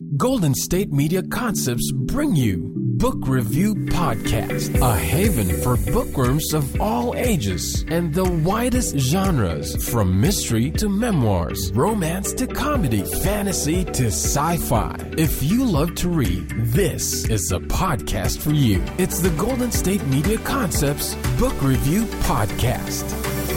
Golden State Media Concepts bring you Book Review Podcast, a haven for bookworms of all ages and the widest genres, from mystery to memoirs, romance to comedy, fantasy to sci-fi. If you love to read, this is a podcast for you. It's the Golden State Media Concepts Book Review Podcast.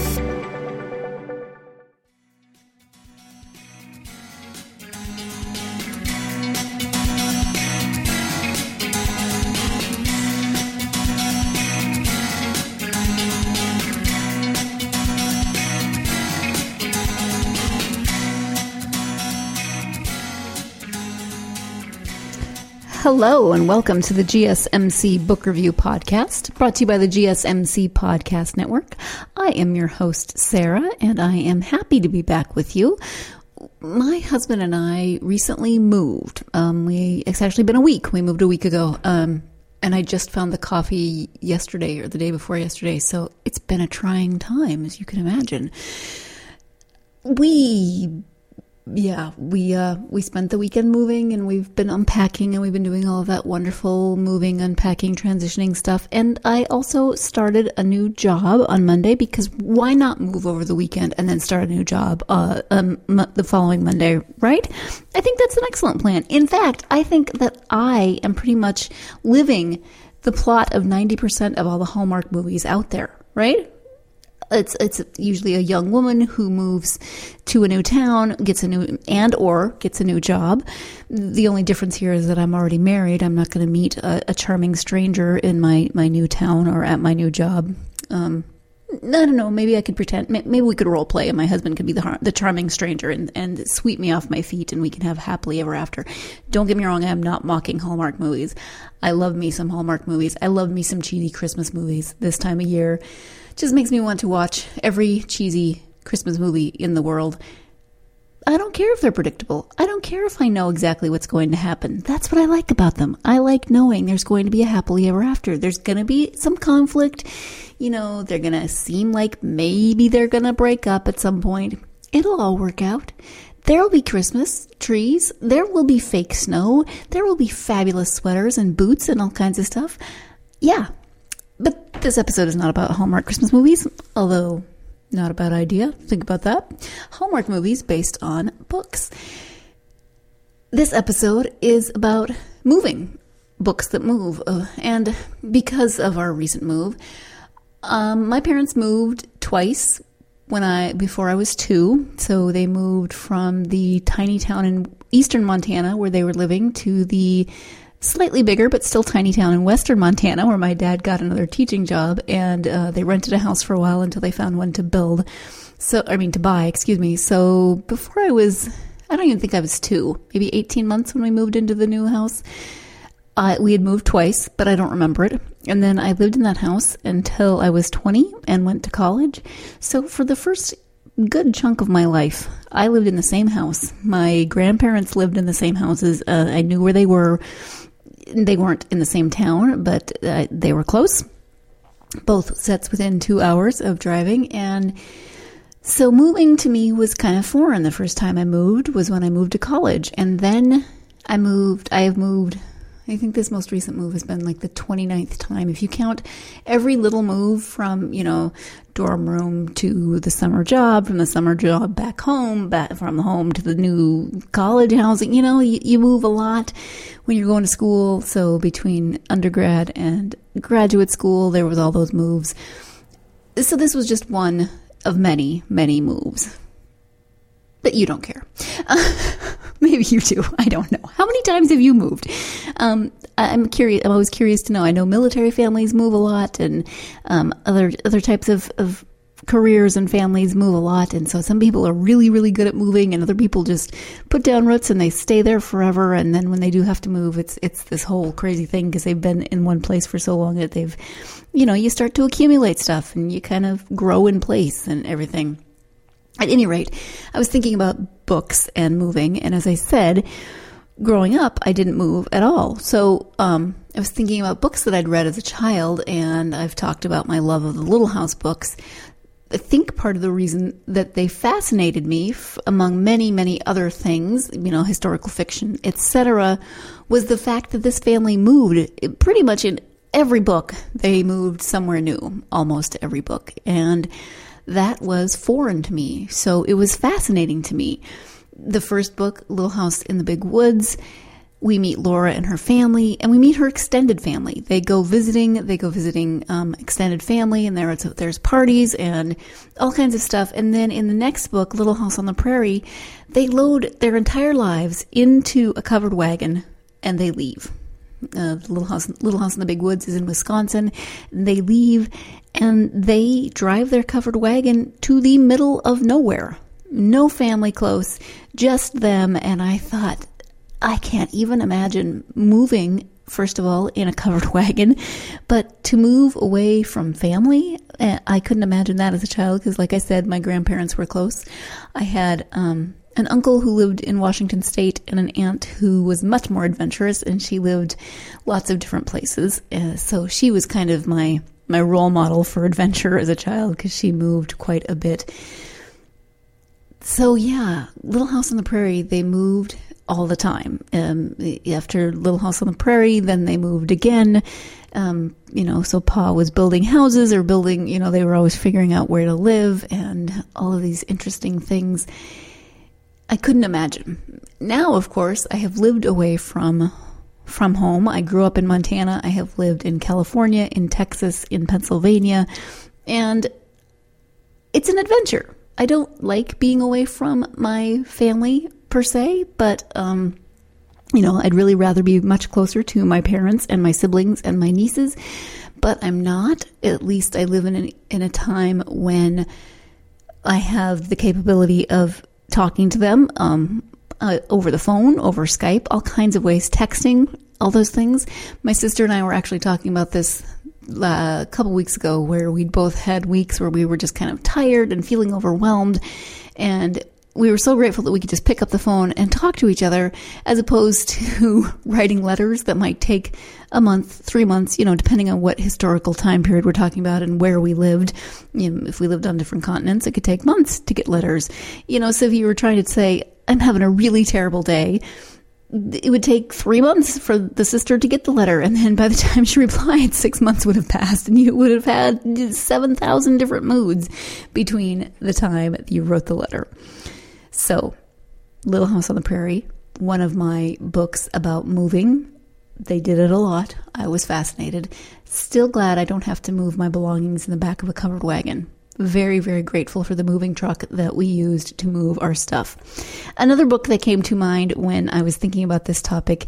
Hello and welcome to the GSMC Book Review Podcast, brought to you by the GSMC Podcast Network. I am your host, Sarah, and I am happy to be back with you. My husband and I recently moved. It's actually been a week. We moved a week ago, and I just found the coffee yesterday or the day before yesterday, so it's been a trying time, as you can imagine. We spent the weekend moving, and we've been unpacking, and we've been doing all of that wonderful moving, unpacking, transitioning stuff. And I also started a new job on Monday, because why not move over the weekend and then start a new job the following Monday, right? I think that's an excellent plan. In fact, I think that I am pretty much living the plot of 90% of all the Hallmark movies out there, right? It's usually a young woman who moves to a new town, gets a new job. The only difference here is that I'm already married. I'm not going to meet a charming stranger in my new town or at my new job. I don't know. Maybe I could pretend. Maybe we could role play, and my husband could be the charming stranger and sweep me off my feet, and we can have happily ever after. Don't get me wrong. I am not mocking Hallmark movies. I love me some Hallmark movies. I love me some cheesy Christmas movies this time of year. Just makes me want to watch every cheesy Christmas movie in the world. I don't care if they're predictable. I don't care if I know exactly what's going to happen. That's what I like about them. I like knowing there's going to be a happily ever after. There's going to be some conflict. You know, they're going to seem like maybe they're going to break up at some point. It'll all work out. There will be Christmas trees. There will be fake snow. There will be fabulous sweaters and boots and all kinds of stuff. Yeah. But this episode is not about Hallmark Christmas movies, although not a bad idea. Think about that. Hallmark movies based on books. This episode is about moving, books that move. And because of our recent move, my parents moved twice before I was 2. So they moved from the tiny town in eastern Montana where they were living to the slightly bigger but still tiny town in western Montana where my dad got another teaching job, and they rented a house for a while until they found one to buy. So before I don't even think I was 2, maybe 18 months when we moved into the new house. We had moved twice, but I don't remember it. And then I lived in that house until I was 20 and went to college. So for the first good chunk of my life, I lived in the same house. My grandparents lived in the same houses. I knew where they were. They weren't in the same town, but they were close. Both sets within 2 hours of driving. And so moving to me was kind of foreign. The first time I moved was when I moved to college. And then I have moved, I think this most recent move has been like the 29th time. If you count every little move from, dorm room to the summer job, from the summer job back home, from the home to the new college housing, you move a lot when you're going to school. So between undergrad and graduate school, there was all those moves. So this was just one of many, many moves. But you don't care. Maybe you do. I don't know. How many times have you moved? I'm curious. I'm always curious to know. I know military families move a lot, and other types of careers and families move a lot. And so some people are really, really good at moving, and other people just put down roots and they stay there forever. And then when they do have to move, it's this whole crazy thing because they've been in one place for so long that they've, you start to accumulate stuff and you kind of grow in place and everything. At any rate, I was thinking about books and moving, and as I said, growing up, I didn't move at all. So I was thinking about books that I'd read as a child, and I've talked about my love of the Little House books. think part of the reason that they fascinated me, among many, many other things, historical fiction, etc., was the fact that this family moved pretty much in every book. They moved somewhere new, almost every book. And that was foreign to me. So it was fascinating to me. The first book, Little House in the Big Woods, we meet Laura and her family, and we meet her extended family. They go visiting extended family, and there's parties and all kinds of stuff. And then in the next book, Little House on the Prairie, they load their entire lives into a covered wagon, and they leave. Little House in the Big Woods is in Wisconsin. They leave, and they drive their covered wagon to the middle of nowhere. No family close, just them. And I thought, I can't even imagine moving, first of all, in a covered wagon, but to move away from family, I couldn't imagine that as a child because, like I said, my grandparents were close. I had an uncle who lived in Washington State and an aunt who was much more adventurous, and she lived lots of different places. So she was kind of my role model for adventure as a child because she moved quite a bit. So yeah, Little House on the Prairie, they moved all the time. After Little House on the Prairie, then they moved again. So Pa was building houses or they were always figuring out where to live and all of these interesting things. I couldn't imagine. Now, of course, I have lived away from home. I grew up in Montana. I have lived in California, in Texas, in Pennsylvania, and it's an adventure. I don't like being away from my family per se, but I'd really rather be much closer to my parents and my siblings and my nieces, but I'm not. At least I live in a time when I have the capability of talking to them over the phone, over Skype, all kinds of ways, texting, all those things. My sister and I were actually talking about this a couple weeks ago, where we'd both had weeks where we were just kind of tired and feeling overwhelmed, and we were so grateful that we could just pick up the phone and talk to each other, as opposed to writing letters that might take a month, 3 months, depending on what historical time period we're talking about and where we lived. If we lived on different continents, it could take months to get letters. So if you were trying to say, I'm having a really terrible day, it would take 3 months for the sister to get the letter. And then by the time she replied, 6 months would have passed, and you would have had 7,000 different moods between the time that you wrote the letter. So, Little House on the Prairie, one of my books about moving. They did it a lot. I was fascinated. Still glad I don't have to move my belongings in the back of a covered wagon. Very, very grateful for the moving truck that we used to move our stuff. Another book that came to mind when I was thinking about this topic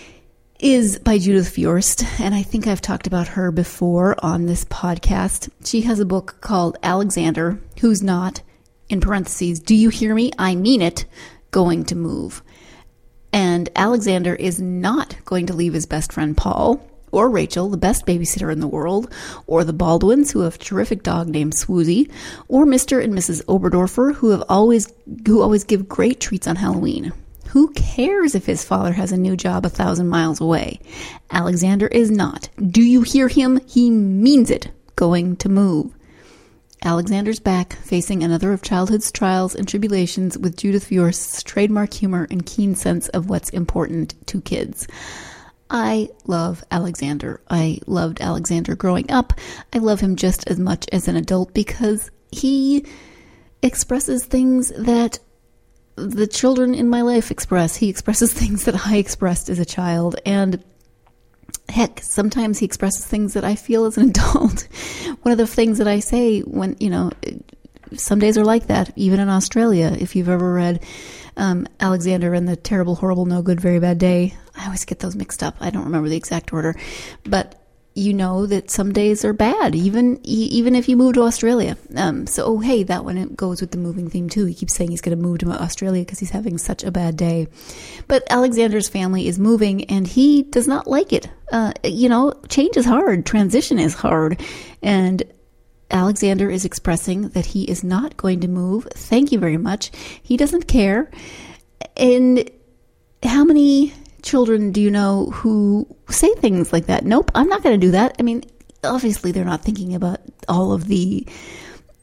is by Judith Viorst, and I think I've talked about her before on this podcast. She has a book called Alexander, Who's Not, in parentheses, do you hear me? I mean it, going to move. And Alexander is not going to leave his best friend Paul, or Rachel, the best babysitter in the world, or the Baldwins, who have a terrific dog named Swoozie, or Mr. and Mrs. Oberdorfer, who always give great treats on Halloween. Who cares if his father has a new job 1,000 miles away? Alexander is not. Do you hear him? He means it, going to move. Alexander's back, facing another of childhood's trials and tribulations with Judith Viorst's trademark humor and keen sense of what's important to kids. I love Alexander. I loved Alexander growing up. I love him just as much as an adult because he expresses things that the children in my life express. He expresses things that I expressed as a child, and heck, sometimes he expresses things that I feel as an adult. One of the things that I say when, some days are like that, even in Australia. If you've ever read Alexander and the Terrible, Horrible, No Good, Very Bad Day, I always get those mixed up. I don't remember the exact order. But you know that some days are bad, even if you move to Australia. Hey, that one, it goes with the moving theme too. He keeps saying he's going to move to Australia because he's having such a bad day. But Alexander's family is moving, and he does not like it. Change is hard. Transition is hard. And Alexander is expressing that he is not going to move. Thank you very much. He doesn't care. And how many children do you know who say things like that? Nope, I'm not going to do that. I mean, obviously they're not thinking about all of the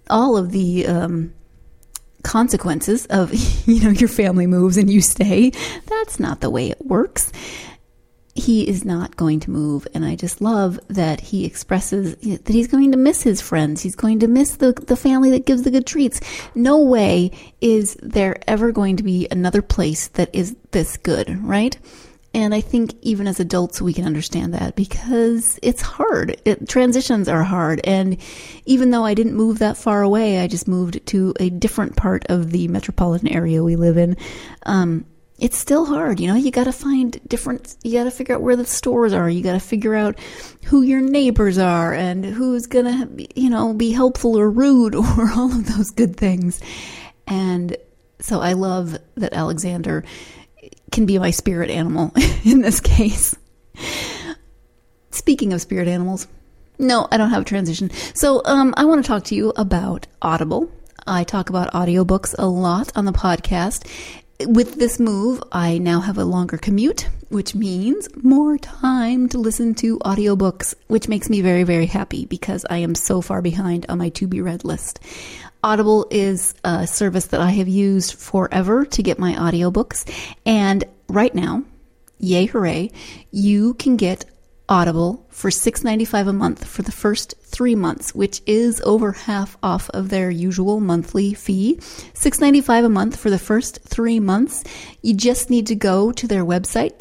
all of the consequences of, your family moves and you stay. That's not the way it works. He is not going to move, and I just love that he expresses that he's going to miss his friends. He's going to miss the family that gives the good treats. No way is there ever going to be another place that is this good, right? And I think even as adults, we can understand that because it's hard. Transitions are hard. And even though I didn't move that far away, I just moved to a different part of the metropolitan area we live in. It's still hard. You got to find you got to figure out where the stores are. You got to figure out who your neighbors are and who's going to, be helpful or rude or all of those good things. And so I love that Alexander can be my spirit animal in this case. Speaking of spirit animals, no, I don't have a transition. So I want to talk to you about Audible. I talk about audiobooks a lot on the podcast. With this move, I now have a longer commute, which means more time to listen to audiobooks, which makes me very, very happy because I am so far behind on my to-be-read list. Audible is a service that I have used forever to get my audiobooks. And right now, yay hooray, you can get Audible for $6.95 a month for the first 3 months, which is over half off of their usual monthly fee. $6.95 a month for the first 3 months. You just need to go to their website,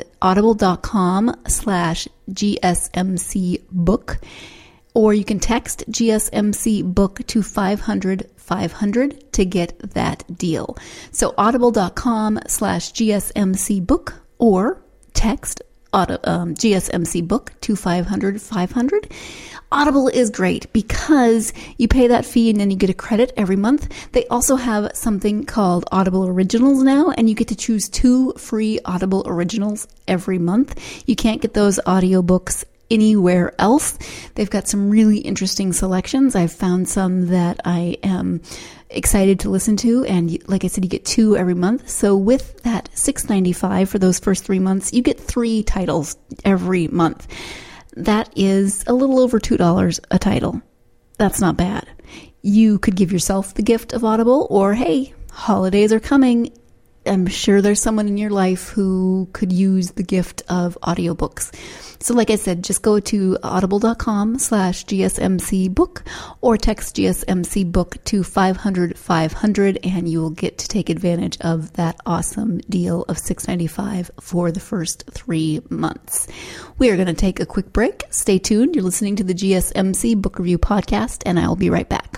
audible.com/GSMC book. Or you can text GSMC book to 500-500 to get that deal. So audible.com/GSMC book or text GSMC book to 500-500. Audible is great because you pay that fee and then you get a credit every month. They also have something called Audible Originals now, and you get to choose 2 free Audible Originals every month. You can't get those audiobooks anywhere else. They've got some really interesting selections. I've found some that I am excited to listen to, and like I said, you get 2 every month. So with that $6.95 for those first 3 months, you get 3 titles every month. That is a little over $2 a title. That's not bad. You could give yourself the gift of Audible, or hey, holidays are coming. I'm sure there's someone in your life who could use the gift of audiobooks. So like I said, just go to audible.com/GSMC book or text GSMC book to 500-500 and you will get to take advantage of that awesome deal of $6.95 for the first 3 months. We are going to take a quick break. Stay tuned. You're listening to the GSMC Book Review Podcast, and I will be right back.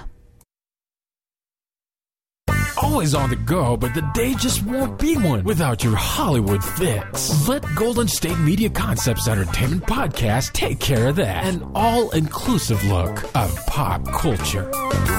Always on the go, but the day just won't be one without your Hollywood fix. Let Golden State Media Concepts Entertainment Podcast take care of that. An all-inclusive look of pop culture.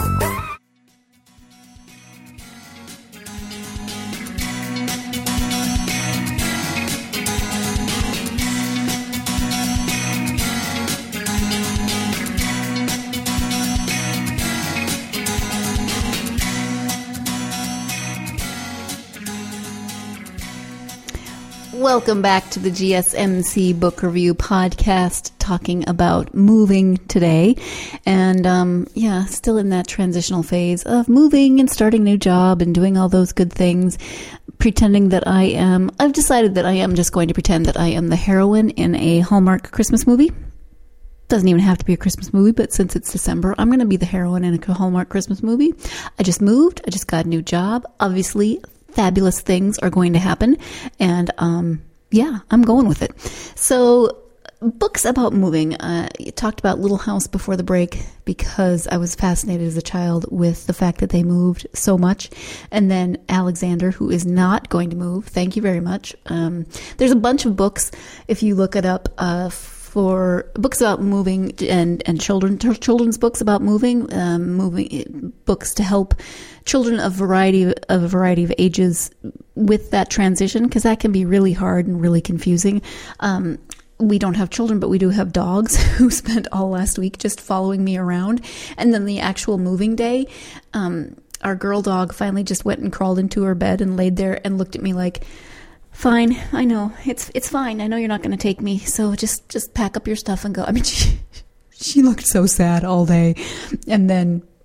Welcome back to the GSMC Book Review Podcast, talking about moving today. And still in that transitional phase of moving and starting a new job and doing all those good things, pretending that I've decided that I am just going to pretend that I am the heroine in a Hallmark Christmas movie. Doesn't even have to be a Christmas movie, but since it's December, I'm going to be the heroine in a Hallmark Christmas movie. I just moved. I just got a new job. Obviously, fabulous things are going to happen. And, I'm going with it. So books about moving. You talked about Little House before the break because I was fascinated as a child with the fact that they moved so much. And then Alexander, who is not going to move. Thank you very much. There's a bunch of books, if you look it up, for books about moving and children's books about moving books to help children of a variety of ages with that transition, because that can be really hard and really confusing. We don't have children, but we do have dogs who spent all last week just following me around. And then the actual moving day, our girl dog finally just went and crawled into her bed and laid there and looked at me like, "Fine, I know. It's fine. I know you're not going to take me, so just pack up your stuff and go." I mean, she looked so sad all day. And then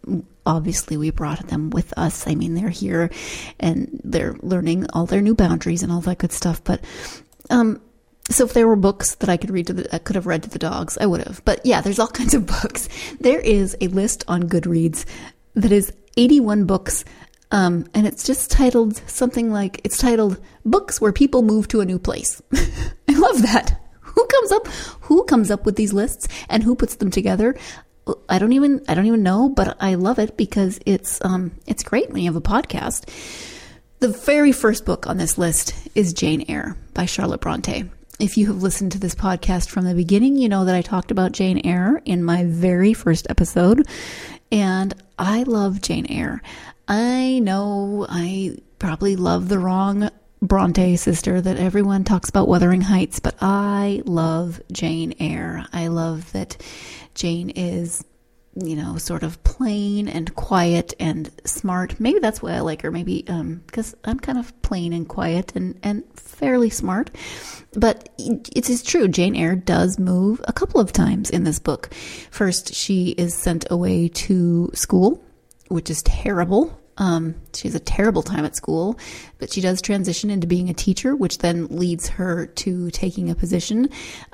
obviously we brought them with us. I mean, they're here and they're learning all their new boundaries and all that good stuff. But, so if there were books that I could have read to the dogs, I would have. But yeah, there's all kinds of books. There is a list on Goodreads that is 81 books. And it's just titled something like, it's titled Books Where People Move to a New Place. I love that. Who comes up with these lists and who puts them together? I don't even know, but I love it because it's great when you have a podcast. The very first book on this list is Jane Eyre by Charlotte Bronte. If you have listened to this podcast from the beginning, you know that I talked about Jane Eyre in my very first episode, and I love Jane Eyre. I know I probably love the wrong Bronte sister that everyone talks about Wuthering Heights, but I love Jane Eyre. I love that Jane is, sort of plain and quiet and smart. Maybe that's why I like her. Maybe because I'm kind of plain and quiet and fairly smart. But it is true. Jane Eyre does move a couple of times in this book. First, she is sent away to school, which is terrible. She has a terrible time at school, but she does transition into being a teacher, which then leads her to taking a position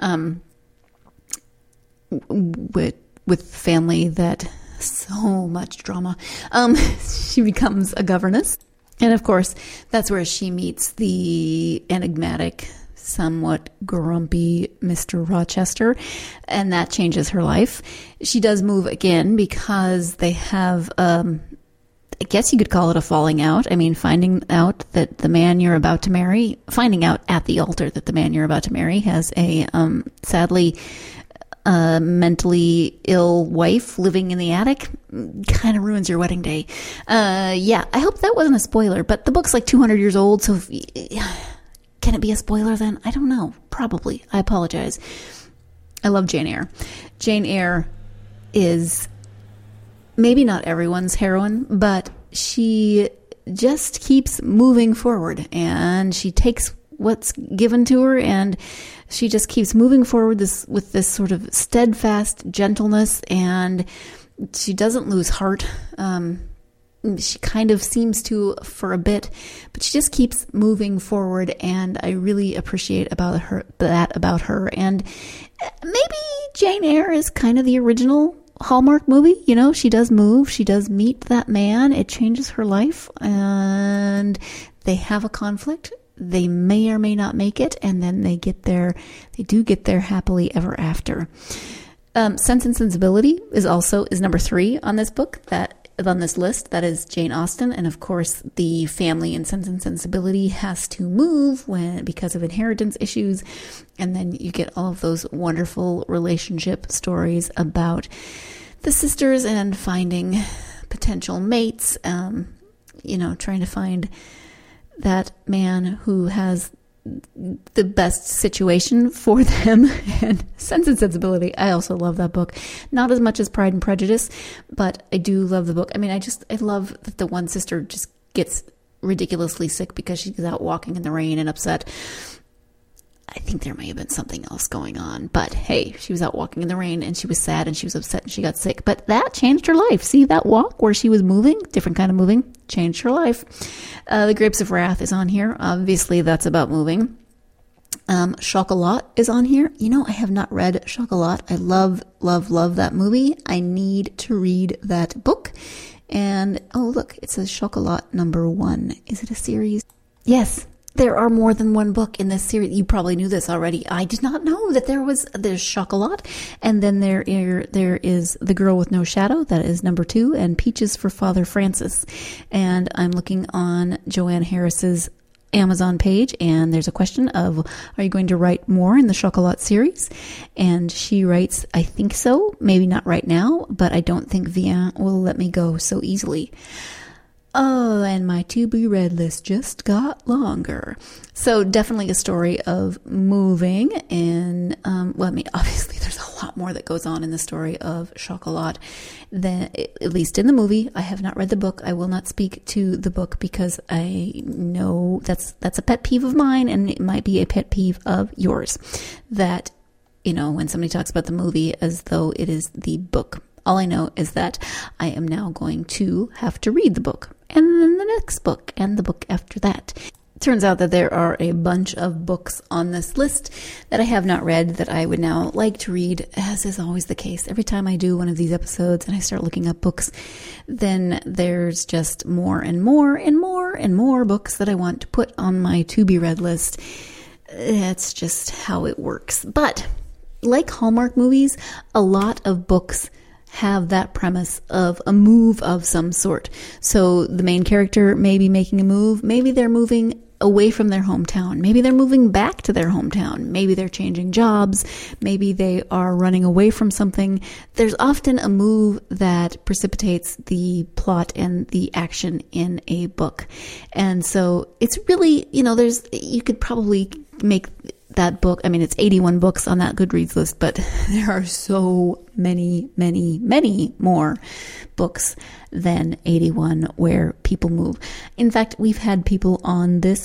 with family that so much drama. She becomes a governess. And of course, that's where she meets the enigmatic, somewhat grumpy Mr. Rochester, and that changes her life. She does move again because they have, I guess you could call it a falling out. I mean, finding out at the man you're about to marry that the man you're about to marry has a, sadly, mentally ill wife living in the attic kind of ruins your wedding day. Yeah, I hope that wasn't a spoiler, but the book's like 200 years old, so can it be a spoiler then? I don't know. Probably. I apologize. I love Jane Eyre. Jane Eyre is maybe not everyone's heroine, but she just keeps moving forward and she takes what's given to her and she just keeps moving forward with this sort of steadfast gentleness, and she doesn't lose heart. She kind of seems to for a bit, but she just keeps moving forward, and I really appreciate about her. And maybe Jane Eyre is kind of the original Hallmark movie. She does move, she does meet that man, it changes her life, and they have a conflict. They may or may not make it, and then they do get there happily ever after. Sense and Sensibility is number 3 on this book, on this list. That is Jane Austen, and of course the family in Sense and Sensibility has to move because of inheritance issues, and then you get all of those wonderful relationship stories about the sisters and finding potential mates, trying to find that man who has the best situation for them. And Sense and Sensibility, I also love that book. Not as much as Pride and Prejudice, but I do love the book. I mean, I love that the one sister just gets ridiculously sick because she's out walking in the rain and upset. I think there may have been something else going on, but hey, she was out walking in the rain and she was sad and she was upset and she got sick, but that changed her life. See, that walk where she was moving, different kind of moving, changed her life. The Grapes of Wrath is on here. Obviously that's about moving. Chocolat is on here. I have not read Chocolat. I love, love, love that movie. I need to read that book. And oh, look, it says Chocolat number 1. Is it a series? Yes. There are more than one book in this series. You probably knew this already. I did not know that there's Chocolat. And then there is The Girl with No Shadow. That is number 2. And Peaches for Father Francis. And I'm looking on Joanne Harris's Amazon page, and there's a question of, are you going to write more in the Chocolat series? And she writes, I think so. Maybe not right now, but I don't think Vian will let me go so easily. Oh, and my to-be-read list just got longer. So definitely a story of moving. And, obviously there's a lot more that goes on in the story of Chocolat than, at least in the movie. I have not read the book. I will not speak to the book because I know that's a pet peeve of mine, and it might be a pet peeve of yours. That, when somebody talks about the movie as though it is the book. All I know is that I am now going to have to read the book, and then the next book, and the book after that. Turns out that there are a bunch of books on this list that I have not read that I would now like to read, as is always the case. Every time I do one of these episodes and I start looking up books, then there's just more and more and more and more books that I want to put on my to-be-read list. That's just how it works. But like Hallmark movies, a lot of books have that premise of a move of some sort. So the main character may be making a move. Maybe they're moving away from their hometown. Maybe they're moving back to their hometown. Maybe they're changing jobs. Maybe they are running away from something. There's often a move that precipitates the plot and the action in a book. And so it's really, you could probably make that book, it's 81 books on that Goodreads list, but there are so many, many, many more books than 81 where people move. In fact, we've had authors on this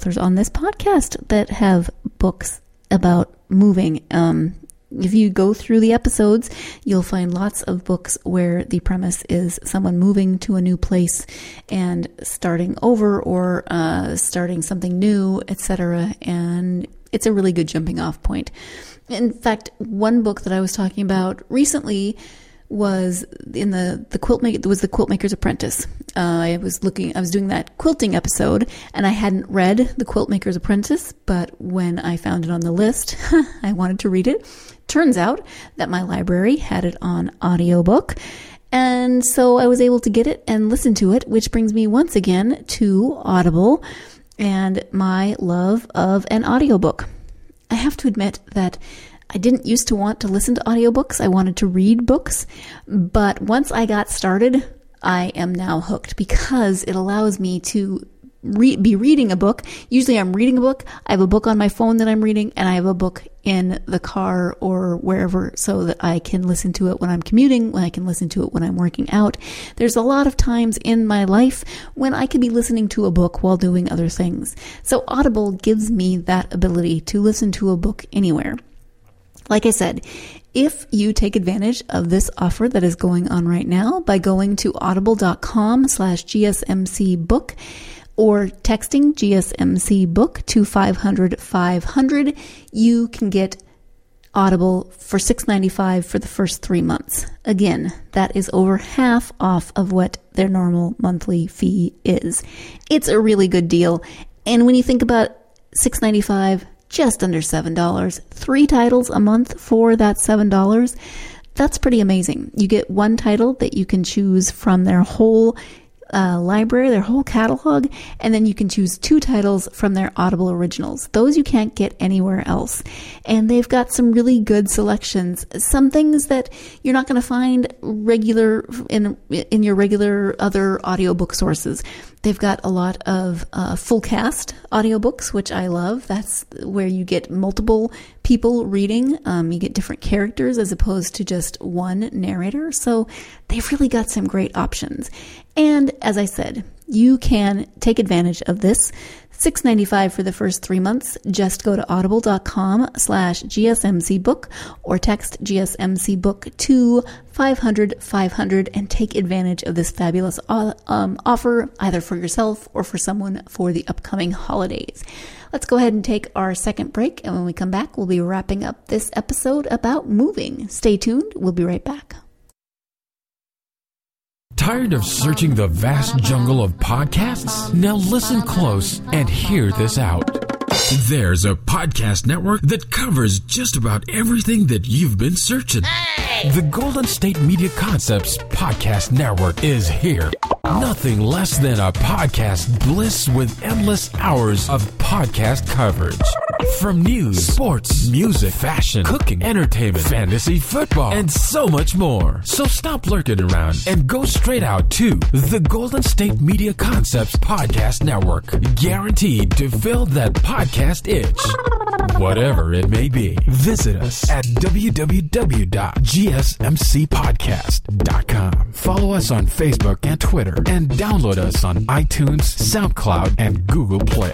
podcast that have books about moving. If you go through the episodes, you'll find lots of books where the premise is someone moving to a new place and starting over or starting something new, etc. And it's a really good jumping off point. In fact, one book that I was talking about recently was in the Quiltmaker's Apprentice. I was doing that quilting episode, and I hadn't read The Quiltmaker's Apprentice, but when I found it on the list, I wanted to read it. Turns out that my library had it on audiobook, and so I was able to get it and listen to it, which brings me once again to Audible and my love of an audiobook. I have to admit that I didn't used to want to listen to audiobooks. I wanted to read books. But once I got started, I am now hooked because it allows me to be reading a book. Usually I'm reading a book. I have a book on my phone that I'm reading, and I have a book in the car or wherever so that I can listen to it when I'm commuting, when I can listen to it when I'm working out. There's a lot of times in my life when I could be listening to a book while doing other things. So Audible gives me that ability to listen to a book anywhere. Like I said, if you take advantage of this offer that is going on right now by going to audible.com/GSMCbook or texting GSMC book to 500-500, you can get Audible for $6.95 for the first 3 months. Again, that is over half off of what their normal monthly fee is. It's a really good deal. And when you think about $6.95, just under $7, 3 titles a month for that $7, that's pretty amazing. You get one title that you can choose from their whole library, their whole catalog, and then you can choose 2 titles from their Audible originals. Those you can't get anywhere else. And they've got some really good selections. Some things that you're not going to find regular in your regular other audiobook sources. They've got a lot of full cast audiobooks, which I love. That's where you get multiple people reading. You get different characters as opposed to just one narrator. So they've really got some great options. And as I said, you can take advantage of this. $6.95 for the first 3 months. Just go to audible.com/GSMCbook or text GSMCbook to 500-500 and take advantage of this fabulous offer, either for yourself or for someone for the upcoming holidays. Let's go ahead and take our second break, and when we come back, we'll be wrapping up this episode about moving. Stay tuned. We'll be right back. Tired of searching the vast jungle of podcasts? Now listen close and hear this out. There's a podcast network that covers just about everything that you've been searching. Hey! The Golden State Media Concepts Podcast Network is here. Nothing less than a podcast bliss with endless hours of podcast coverage. From news, sports, music, fashion, cooking, entertainment, fantasy, football, and so much more. So stop lurking around and go straight out to the Golden State Media Concepts Podcast Network. Guaranteed to fill that podcast itch. Whatever it may be. Visit us at www.gsmcpodcast.com. Follow us on Facebook and Twitter, and download us on iTunes, SoundCloud, and Google Play.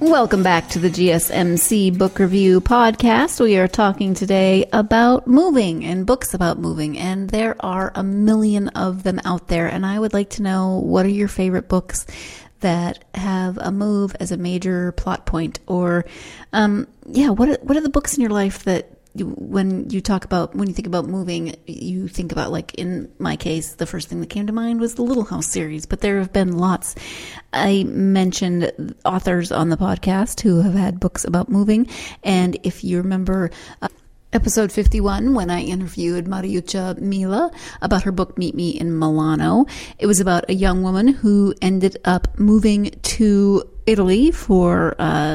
Welcome back to the GSMC Book Review Podcast. We are talking today about moving and books about moving, and there are a million of them out there, and I would like to know, what are your favorite books that have a move as a major plot point? Or, what are the books in your life that when you think about moving, you think about, like in my case, the first thing that came to mind was the Little House series, but there have been lots. I mentioned authors on the podcast who have had books about moving, and if you remember episode 51, when I interviewed Mariuccia Mila about her book Meet Me in Milano, it was about a young woman who ended up moving to Italy for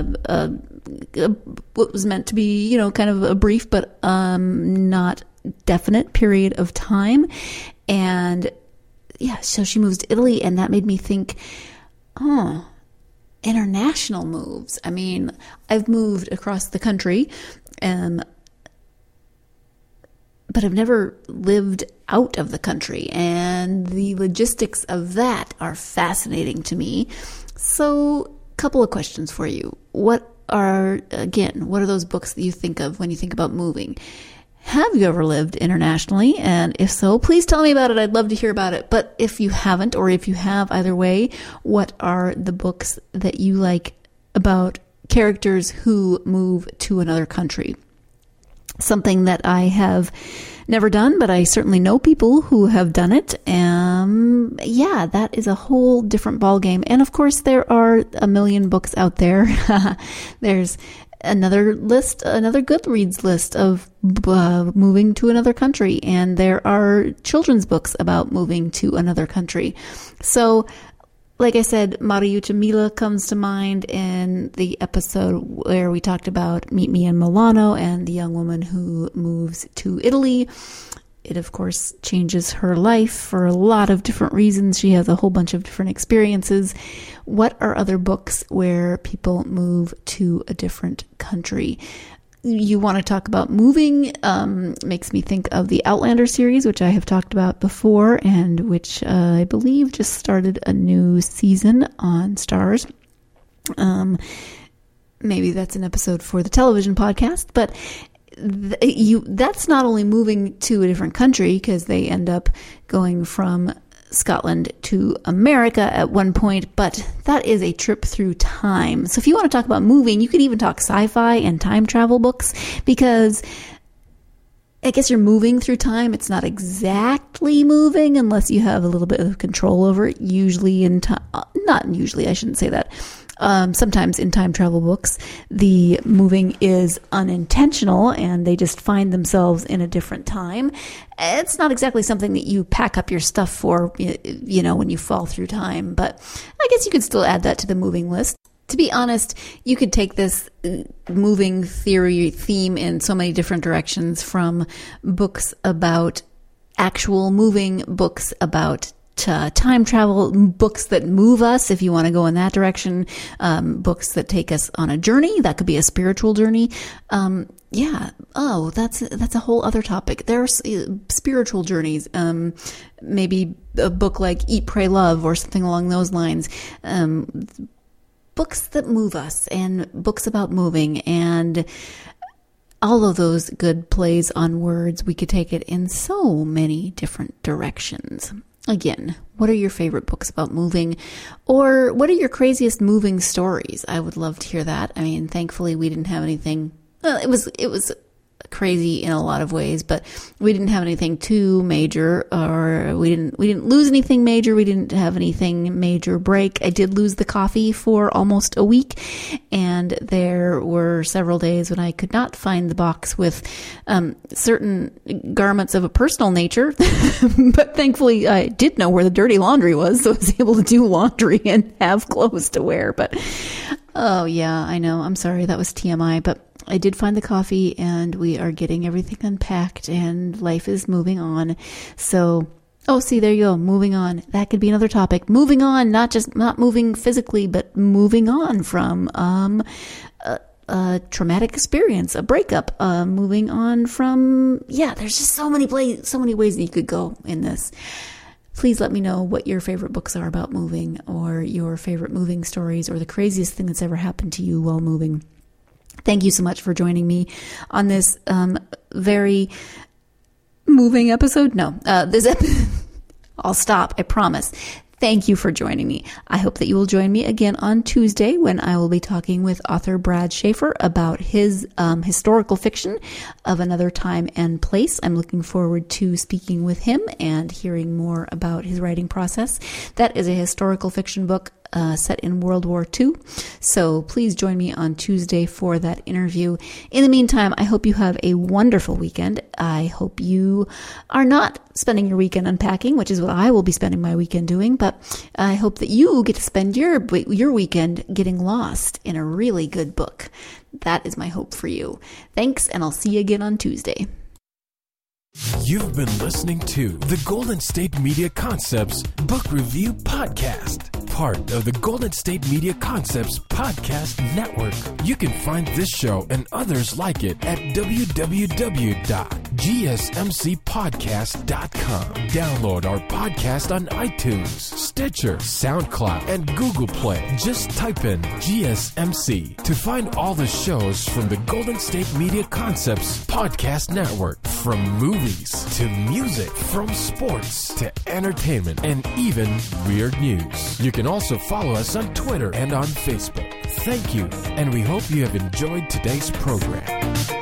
what was meant to be, kind of a brief but not definite period of time. And so she moves to Italy, and that made me think, international moves. I mean, I've moved across the country, but I've never lived out of the country, and the logistics of that are fascinating to me. So, couple of questions for you. What are those books that you think of when you think about moving? Have you ever lived internationally? And if so, please tell me about it. I'd love to hear about it. But if you haven't, or if you have, either way, what are the books that you like about characters who move to another country? Something that I have never done, but I certainly know people who have done it. That is a whole different ballgame. And of course, there are a million books out there. There's another Goodreads list of moving to another country, and there are children's books about moving to another country. So, like I said, Mariuccia Mila comes to mind in the episode where we talked about Meet Me in Milano and the young woman who moves to Italy. It, of course, changes her life for a lot of different reasons. She has a whole bunch of different experiences. What are other books where people move to a different country? You want to talk about moving, makes me think of the Outlander series, which I have talked about before, and which I believe just started a new season on Starz. Maybe that's an episode for the television podcast, but that's not only moving to a different country, because they end up going from Scotland to America at one point, but that is a trip through time. So if you want to talk about moving, you could even talk sci-fi and time travel books, because I guess you're moving through time. It's not exactly moving unless you have a little bit of control over it. Sometimes in time travel books, the moving is unintentional and they just find themselves in a different time. It's not exactly something that you pack up your stuff for, when you fall through time, but I guess you could still add that to the moving list. To be honest, you could take this moving theme in so many different directions, from books about actual moving, books about time travel, books that move us, if you want to go in that direction, books that take us on a journey. That could be a spiritual journey. That's a whole other topic. There are spiritual journeys. Maybe a book like Eat, Pray, Love, or something along those lines. Books that move us, and books about moving, and all of those good plays on words. We could take it in so many different directions. Again, what are your favorite books about moving? Or what are your craziest moving stories? I would love to hear that. I mean, thankfully we didn't have anything. Well, it was crazy in a lot of ways, but we didn't have anything too major, or we didn't lose anything major. We didn't have anything major break. I did lose the coffee for almost a week, and there were several days when I could not find the box with certain garments of a personal nature, but thankfully I did know where the dirty laundry was, so I was able to do laundry and have clothes to wear. But oh yeah, I know, I'm sorry, that was TMI, but I did find the coffee, and we are getting everything unpacked, and life is moving on. So, see, there you go. Moving on. That could be another topic. Moving on, not moving physically, but moving on from a traumatic experience, a breakup. Moving on from, there's just so many ways that you could go in this. please let me know what your favorite books are about moving, or your favorite moving stories, or the craziest thing that's ever happened to you while moving. Thank you so much for joining me on this very moving episode. I'll stop, I promise. Thank you for joining me. I hope that you will join me again on Tuesday when I will be talking with author Brad Schaefer about his historical fiction of Another Time and Place. I'm looking forward to speaking with him and hearing more about his writing process. That is a historical fiction book set in World War II. So please join me on Tuesday for that interview. In the meantime, I hope you have a wonderful weekend. I hope you are not spending your weekend unpacking, which is what I will be spending my weekend doing, but I hope that you get to spend your weekend getting lost in a really good book. That is my hope for you. Thanks, and I'll see you again on Tuesday. You've been listening to the Golden State Media Concepts Book Review Podcast, part of the Golden State Media Concepts Podcast Network. You can find this show and others like it at www.gsmcpodcast.com. Download our podcast on iTunes, Stitcher, SoundCloud, and Google Play. Just type in GSMC to find all the shows from the Golden State Media Concepts Podcast Network, from movies to music, from sports to entertainment, and even weird news. You can also follow us on Twitter and on Facebook. Thank you, and we hope you have enjoyed today's program.